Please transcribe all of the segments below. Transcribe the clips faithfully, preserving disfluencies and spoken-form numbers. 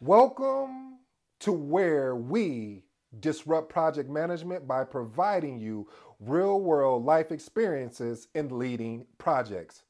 Welcome to where we disrupt project management by providing you real world life experiences in leading projects.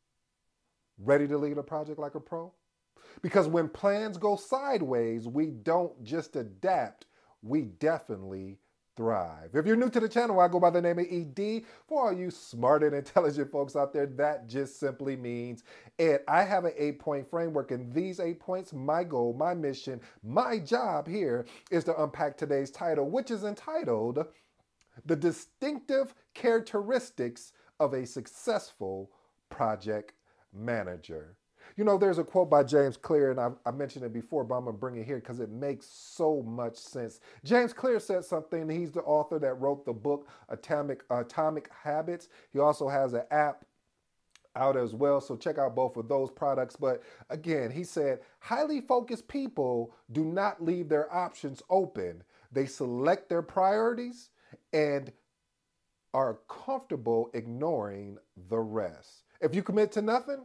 Ready to lead a project like a pro? Because when plans go sideways, we don't just adapt, we definitely thrive. If you're new to the channel, I go by the name of E D. For all you smart and intelligent folks out there, that just simply means Ed. I have an eight point framework, and these eight points, my goal, my mission, my job here is to unpack today's title, which is entitled The Distinctive Characteristics of a Successful Project Manager. You know, there's a quote by James Clear, and I, I mentioned it before, but I'm going to bring it here because it makes so much sense. James Clear said something. He's the author that wrote the book Atomic, Atomic Habits. He also has an app out as well, so check out both of those products. But again, he said, highly focused people do not leave their options open. They select their priorities and are comfortable ignoring the rest. If you commit to nothing,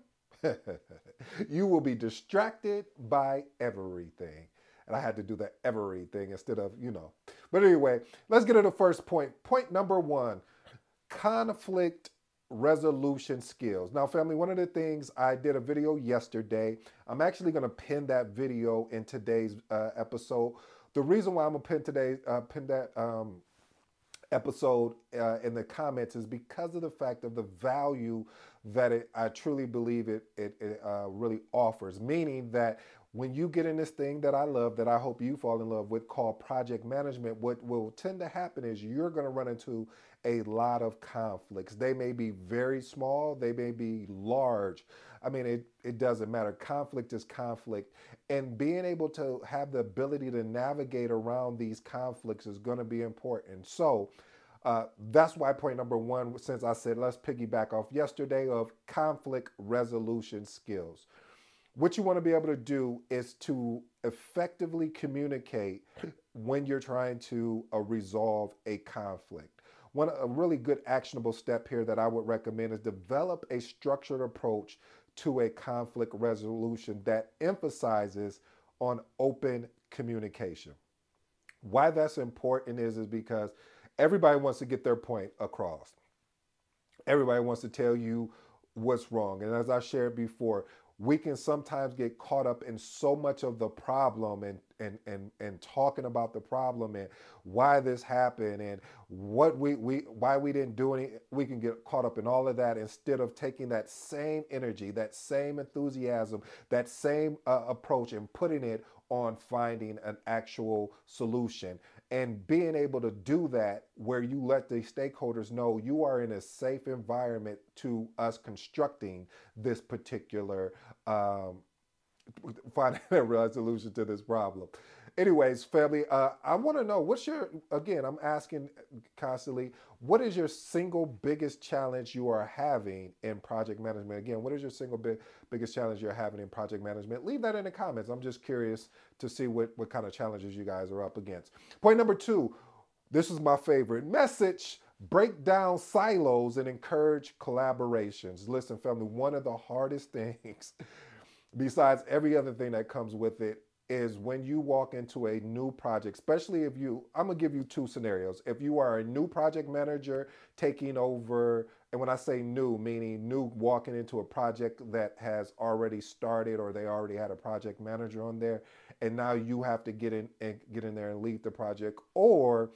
you will be distracted by everything. And I had to do the everything instead of, you know. But anyway, let's get to the first point. Point number one, conflict resolution skills. Now, family, one of the things I did a video yesterday, I'm actually going to pin that video in today's uh, episode. The reason why I'm going to pin today, uh, pin that um, episode uh, in the comments is because of the fact of the value that it, I truly believe it, it, it uh, really offers. Meaning that when you get in this thing that I love, that I hope you fall in love with, called project management, what will tend to happen is you're going to run into a lot of conflicts. They may be very small, they may be large. I mean, it, it doesn't matter. Conflict is conflict. And being able to have the ability to navigate around these conflicts is going to be important. So uh, that's why point number one, since I said let's piggyback off yesterday, of conflict resolution skills. What you want to be able to do is to effectively communicate when you're trying to uh, resolve a conflict. One a really good actionable step here that I would recommend is develop a structured approach to a conflict resolution that emphasizes on open communication. Why that's important is, is because everybody wants to get their point across. Everybody wants to tell you what's wrong. And as I shared before, we can sometimes get caught up in so much of the problem and and and and talking about the problem and why this happened and what we we why we didn't do any. We can get caught up in all of that instead of taking that same energy, that same enthusiasm, that same uh, approach and putting it on finding an actual solution and being able to do that where you let the stakeholders know you are in a safe environment to us constructing this particular um, finding a resolution to this problem. Anyways, family, uh, I want to know what's your, again, I'm asking constantly, what is your single biggest challenge you are having in project management? Again, what is your single big, biggest challenge you're having in project management? Leave that in the comments. I'm just curious to see what, what kind of challenges you guys are up against. Point number two, this is my favorite message. Break down silos and encourage collaborations. Listen, family, one of the hardest things, besides every other thing that comes with it, is when you walk into a new project, especially if you, I'm gonna give you two scenarios. If you are a new project manager taking over, and when I say new, meaning new walking into a project that has already started or they already had a project manager on there, and now you have to get in and get in there and lead the project. Or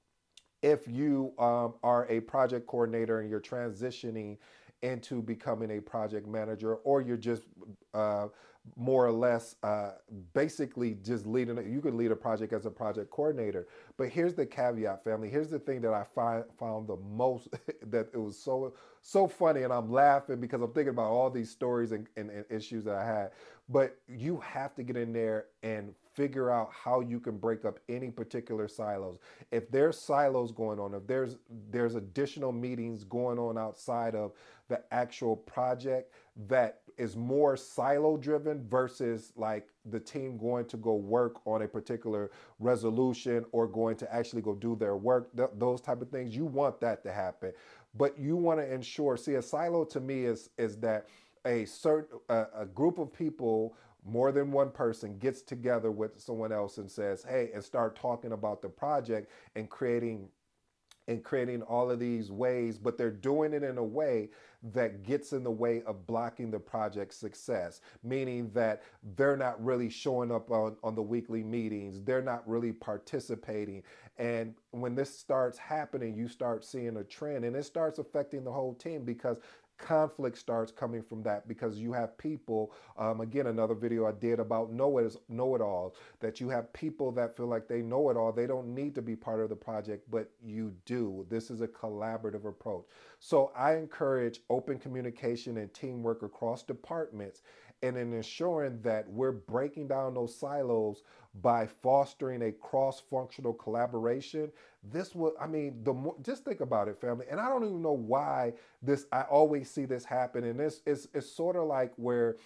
if you um, are a project coordinator and you're transitioning into becoming a project manager, or you're just uh, more or less uh, basically just leading it. You could lead a project as a project coordinator. But here's the caveat, family. Here's the thing that I find, found the most, that it was so, so funny, and I'm laughing because I'm thinking about all these stories and, and, and issues that I had. But you have to get in there and figure out how you can break up any particular silos. If there's silos going on, if there's there's additional meetings going on outside of the actual project that is more silo driven versus like the team going to go work on a particular resolution or going to actually go do their work, th- those type of things, you want that to happen. But you want to ensure, see, a silo to me is is that a certain a, a group of people, more than one person, gets together with someone else and says, hey, and start talking about the project and creating and creating all of these ways, but they're doing it in a way that gets in the way of blocking the project's success, meaning that they're not really showing up on, on the weekly meetings, they're not really participating. And when this starts happening, you start seeing a trend, and it starts affecting the whole team, because conflict starts coming from that, because you have people, um, again, another video I did about know-it, know-it-alls, that you have people that feel like they know it all. They don't need to be part of the project, but you do. This is a collaborative approach. So I encourage open communication and teamwork across departments, and in ensuring that we're breaking down those silos by fostering a cross-functional collaboration. This will, I mean, the more, just think about it, family. And I don't even know why this, I always see this happen. And this is, it's sort of like where,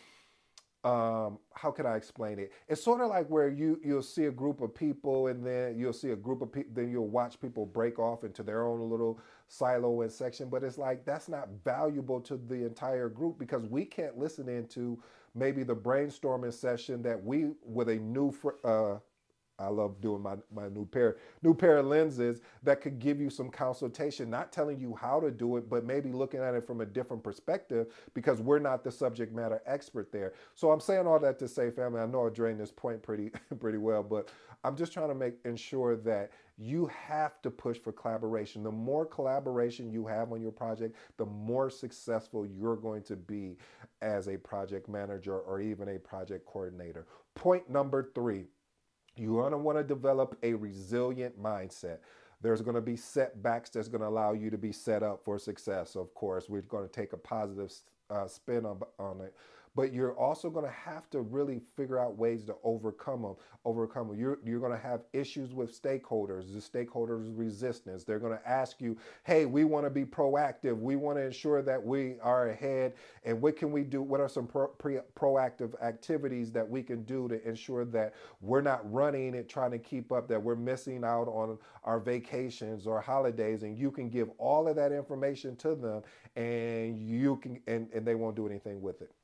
um, how can I explain it? It's sort of like where you, you'll see a group of people, and then you'll see a group of people, then you'll watch people break off into their own little silo and section. But it's like, that's not valuable to the entire group, because we can't listen into maybe the brainstorming session that we, with a new, uh, I love doing my, my new pair, new pair of lenses that could give you some consultation, not telling you how to do it, but maybe looking at it from a different perspective, because we're not the subject matter expert there. So I'm saying all that to say, family, I know I drained this point pretty, pretty well, but I'm just trying to make ensure that you have to push for collaboration. The more collaboration you have on your project, the more successful you're going to be as a project manager or even a project coordinator. Point number three, you're going to want to develop a resilient mindset. There's going to be setbacks that's going to allow you to be set up for success. Of course, we're going to take a positive uh, spin on, on it. But you're also going to have to really figure out ways to overcome them. Overcome them. You're, you're going to have issues with stakeholders, the stakeholders' resistance. They're going to ask you, hey, we want to be proactive. We want to ensure that we are ahead. And what can we do? What are some pro, pre, proactive activities that we can do to ensure that we're not running and trying to keep up, that we're missing out on our vacations or holidays? And you can give all of that information to them, and you can, and, and they won't do anything with it.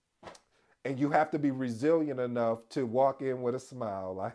And you have to be resilient enough to walk in with a smile. Like,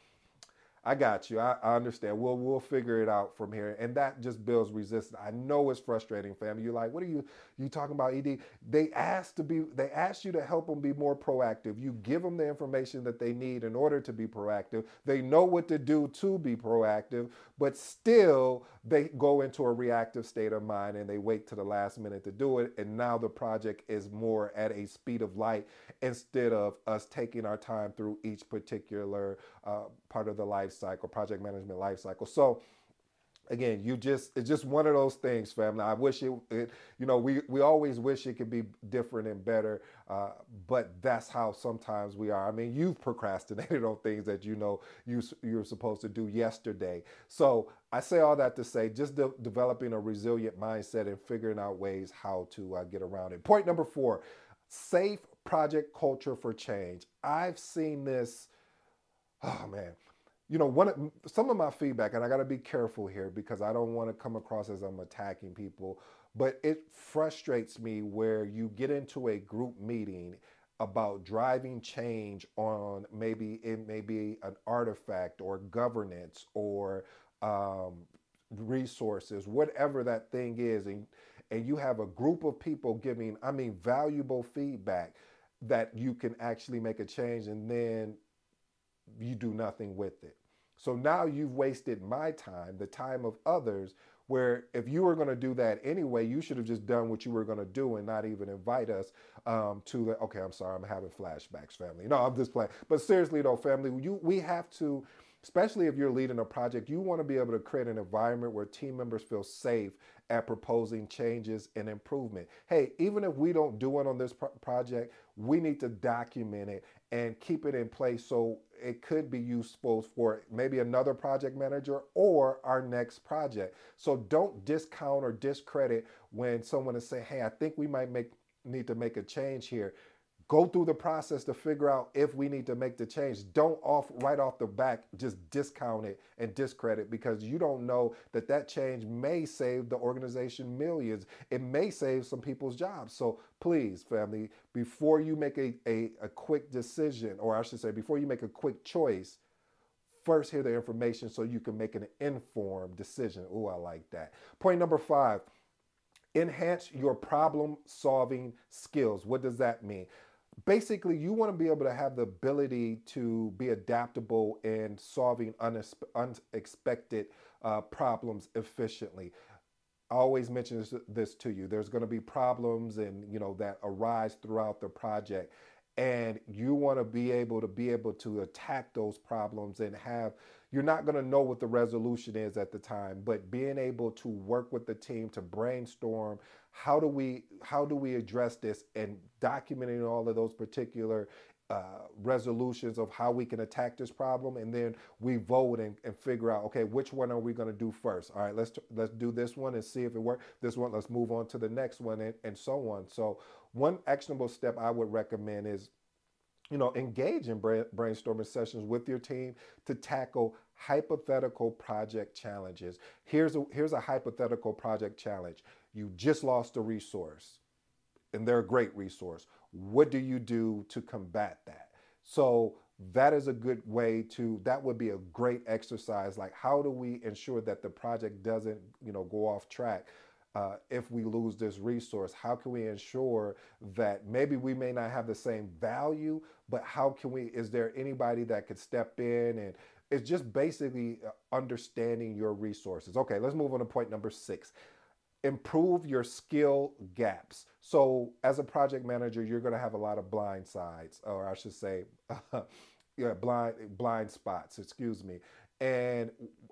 I got you. I, I understand. We'll we'll figure it out from here. And that just builds resistance. I know it's frustrating, family. You're like, what are you you talking about, E D? They asked to be, they asked you to help them be more proactive. You give them the information that they need in order to be proactive. They know what to do to be proactive, but still they go into a reactive state of mind, and they wait to the last minute to do it. And now the project is more at a speed of light, instead of us taking our time through each particular uh, part of the life cycle, project management life cycle. So again, you just, it's just one of those things, family. I wish it, it you know, we, we always wish it could be different and better, uh, but that's how sometimes we are. I mean, you've procrastinated on things that you know you, you're supposed to do yesterday. So I say all that to say, just de developing a resilient mindset and figuring out ways how to uh, get around it. Point number four, safe project culture for change. I've seen this, oh man, you know, one some of my feedback, and I got to be careful here because I don't want to come across as I'm attacking people, but it frustrates me where you get into a group meeting about driving change on, maybe it may be an artifact or governance or um, resources, whatever that thing is, and and you have a group of people giving, I mean, valuable feedback that you can actually make a change, and then you do nothing with it. So now you've wasted my time, the time of others, where if you were going to do that anyway, you should have just done what you were going to do and not even invite us um, to the, okay, I'm sorry, I'm having flashbacks, family. No, I'm just playing. But seriously though, family, you, we have to, especially if you're leading a project, you want to be able to create an environment where team members feel safe at proposing changes and improvement. Hey, even if we don't do it on this pro project, we need to document it and keep it in place so it could be useful for maybe another project manager or our next project. So don't discount or discredit when someone is saying, hey, I think we might make need to make a change here. Go through the process to figure out if we need to make the change. Don't off right off the back just discount it and discredit, because you don't know that that change may save the organization millions. It may save some people's jobs. So please, family, before you make a, a, a quick decision, or I should say, before you make a quick choice, first hear the information so you can make an informed decision. Oh, I like that. Point number five, enhance your problem solving skills. What does that mean? Basically, you want to be able to have the ability to be adaptable in solving unexpected uh, problems efficiently. I always mention this, this to you. There's going to be problems and, you know, that arise throughout the project. And you want to be able to be able to attack those problems and have, you're not going to know what the resolution is at the time, but being able to work with the team to brainstorm, how do we, how do we address this, and documenting all of those particular uh, resolutions of how we can attack this problem. And then we vote and, and figure out, okay, which one are we going to do first? All right, let's, let's do this one and see if it works. This one, let's move on to the next one, and, and so on. So one actionable step I would recommend is, you know, engage in brainstorming sessions with your team to tackle hypothetical project challenges. Here's a, here's a hypothetical project challenge. You just lost a resource, and they're a great resource. What do you do to combat that? So that is a good way to, that would be a great exercise. Like, how do we ensure that the project doesn't, you know, go off track? Uh, if we lose this resource, how can we ensure that maybe we may not have the same value, but how can we, is there anybody that could step in? And it's just basically understanding your resources. Okay, let's move on to point number six. Improve your skill gaps. So as a project manager, you're going to have a lot of blind sides, or I should say, yeah, blind, blind spots, excuse me. And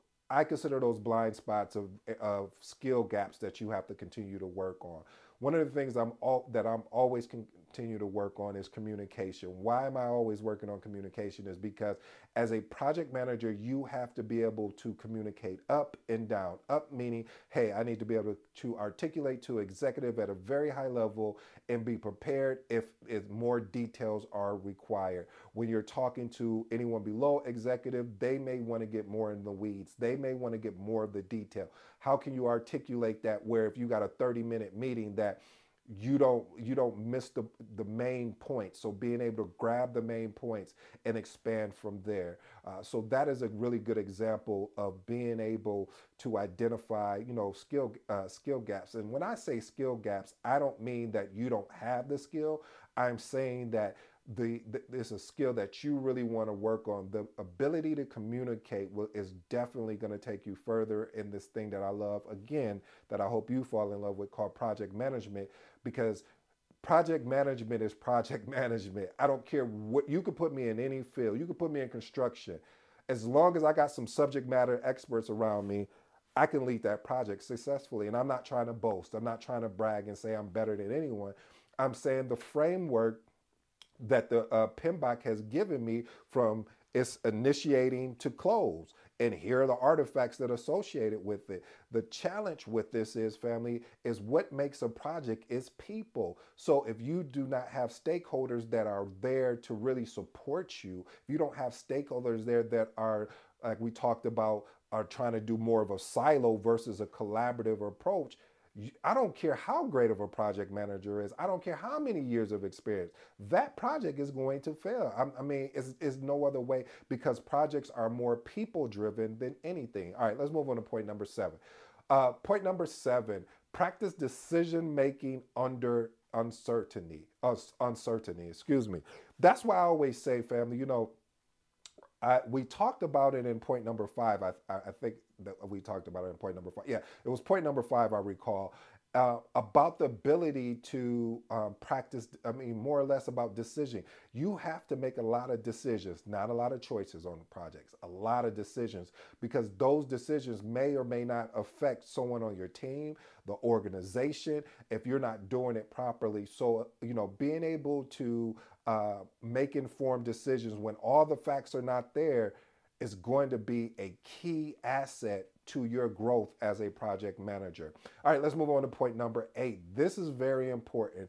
I consider those blind spots of, of skill gaps that you have to continue to work on. One of the things I'm all, that I'm always continue to work on is communication. Why am I always working on communication? Is because as a project manager, you have to be able to communicate up and down. Up meaning, hey, I need to be able to articulate to executive at a very high level and be prepared if, if more details are required. When you're talking to anyone below executive, they may want to get more in the weeds. They may want to get more of the detail. How can you articulate that where if you got a thirty minute meeting that you don't you don't miss the the main points? So being able to grab the main points and expand from there. Uh, so that is a really good example of being able to identify, you know, skill uh, skill gaps. And when I say skill gaps, I don't mean that you don't have the skill. I'm saying that the, the there's a skill that you really want to work on. The ability to communicate will, is definitely going to take you further in this thing that I love, again, that I hope you fall in love with, called project management. Because project management is project management. I don't care what, you could put me in any field. You could put me in construction. As long as I got some subject matter experts around me, I can lead that project successfully. And I'm not trying to boast. I'm not trying to brag and say I'm better than anyone. I'm saying the framework that the uh, P M B O K has given me, from its initiating to close. And here are the artifacts that are associated with it. The challenge with this is, family, is what makes a project is people. So if you do not have stakeholders that are there to really support you, if you don't have stakeholders there that are, like we talked about, are trying to do more of a silo versus a collaborative approach, I don't care how great of a project manager is. I don't care how many years of experience. That project is going to fail. I, I mean, it's, it's no other way, because projects are more people driven than anything. All right, let's move on to point number seven. Uh, point number seven, practice decision making under uncertainty. Uh, uncertainty, excuse me. That's why I always say, family, you know, I, we talked about it in point number five. I, I think that we talked about it in point number five. Yeah, it was point number five, I recall, uh, about the ability to um, practice, I mean, more or less about decision. You have to make a lot of decisions, not a lot of choices on projects, a lot of decisions, because those decisions may or may not affect someone on your team, the organization, if you're not doing it properly. So, you know, being able to Uh, make informed decisions when all the facts are not there is going to be a key asset to your growth as a project manager. All right, let's move on to point number eight. This is very important.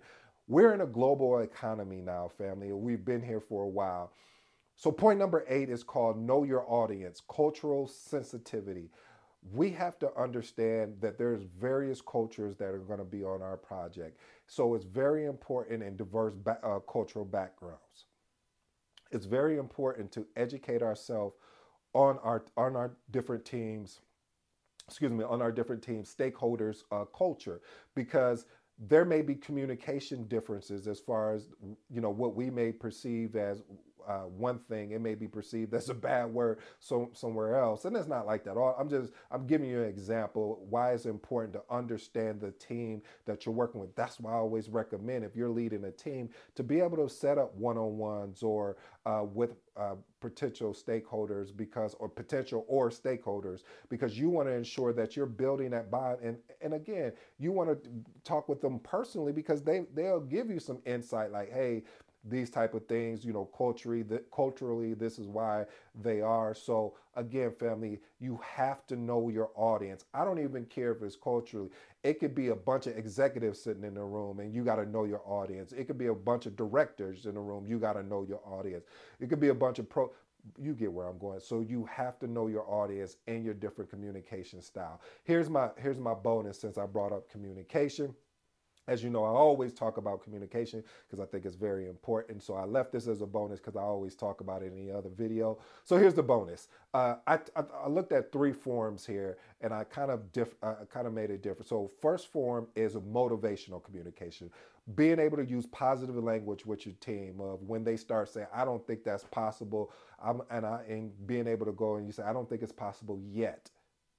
We're in a global economy now, family. We've been here for a while. So, point number eight is called Know Your Audience, Cultural Sensitivity. We have to understand that there's various cultures that are going to be on our project. So, it's very important in diverse ba- uh, cultural backgrounds. It's very important to educate ourselves on our on our different teams, excuse me, on our different team stakeholders' uh, culture, because there may be communication differences as far as, you know, what we may perceive as uh, one thing, it may be perceived as a bad word so somewhere else, and it's not like that. All I'm just I'm giving you an example why it's important to understand the team that you're working with. That's why I always recommend, if you're leading a team, to be able to set up one-on-ones or uh, with uh, potential stakeholders, because or potential or stakeholders, because you want to ensure that you're building that bond. And and again, you want to talk with them personally, because they they'll give you some insight, like, hey, these type of things, you know, culturally, that culturally, this is why they are. So again, family, you have to know your audience. I don't even care if it's culturally. It could be a bunch of executives sitting in the room and you got to know your audience. It could be a bunch of directors in the room. You got to know your audience. It could be a bunch of pro, you get where I'm going. So you have to know your audience and your different communication style. Here's my here's my bonus, since I brought up communication. As you know, I always talk about communication because I think it's very important. So I left this as a bonus because I always talk about it in the other video. So here's the bonus. Uh, I, I, I looked at three forms here, and I kind of diff, I kind of made it different. So first form is motivational communication, being able to use positive language with your team of when they start saying, "I don't think that's possible," I'm, and I and being able to go and you say, "I don't think it's possible yet."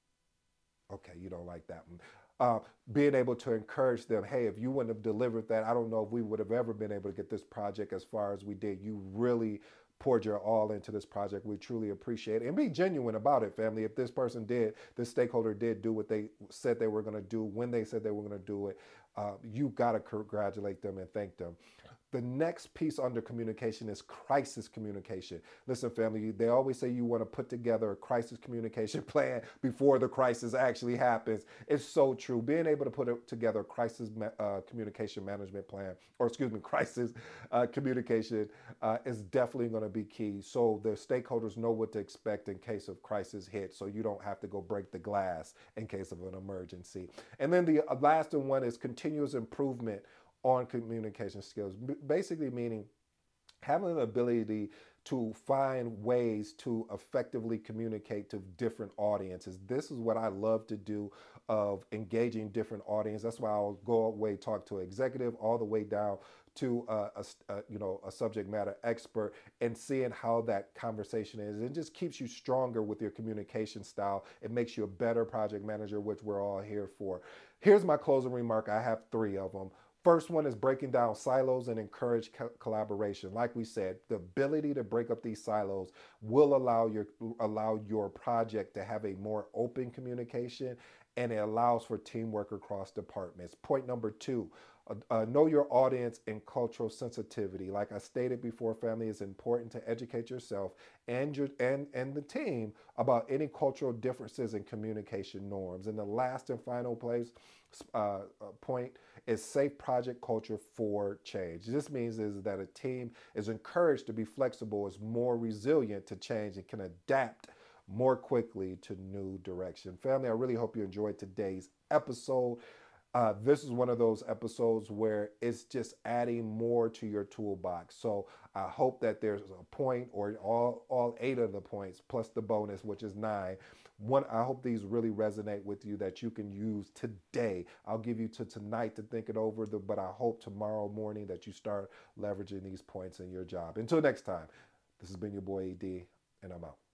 Okay, you don't like that one. Uh, being able to encourage them, hey, if you wouldn't have delivered that, I don't know if we would have ever been able to get this project as far as we did. You really poured your all into this project. We truly appreciate it. And be genuine about it, family. If this person did, this stakeholder did do what they said they were going to do, when they said they were going to do it, uh, you got to congratulate them and thank them. The next piece under communication is crisis communication. Listen, family, they always say you want to put together a crisis communication plan before the crisis actually happens. It's so true. Being able to put a, together a crisis uh, communication management plan, or excuse me, crisis uh, communication uh, is definitely going to be key. So the stakeholders know what to expect in case of crisis hit, so you don't have to go break the glass in case of an emergency. And then the last one is continuous improvement on communication skills, basically meaning having the ability to find ways to effectively communicate to different audiences. This is what I love to do, of engaging different audiences. That's why I'll go away, talk to an executive, all the way down to a, a, a you know a subject matter expert, and seeing how that conversation is. It just keeps you stronger with your communication style. It makes you a better project manager, which we're all here for. Here's my closing remark. I have three of them. First one is breaking down silos and encourage co- collaboration. Like we said, the ability to break up these silos will allow your allow your project to have a more open communication, and it allows for teamwork across departments. Point number two, uh, uh, know your audience and cultural sensitivity. Like I stated before, family, it's important to educate yourself and your and and the team about any cultural differences in communication norms. And the last and final place uh, uh, point is safe project culture for change. This means is that a team is encouraged to be flexible, is more resilient to change, and can adapt more quickly to new direction. Family, I really hope you enjoyed today's episode. Uh, this is one of those episodes where it's just adding more to your toolbox. So I hope that there's a point, or all, all eight of the points plus the bonus, which is nine. One, I hope these really resonate with you, that you can use today. I'll give you to tonight to think it over, the, but I hope tomorrow morning that you start leveraging these points in your job. Until next time, this has been your boy E D, and I'm out.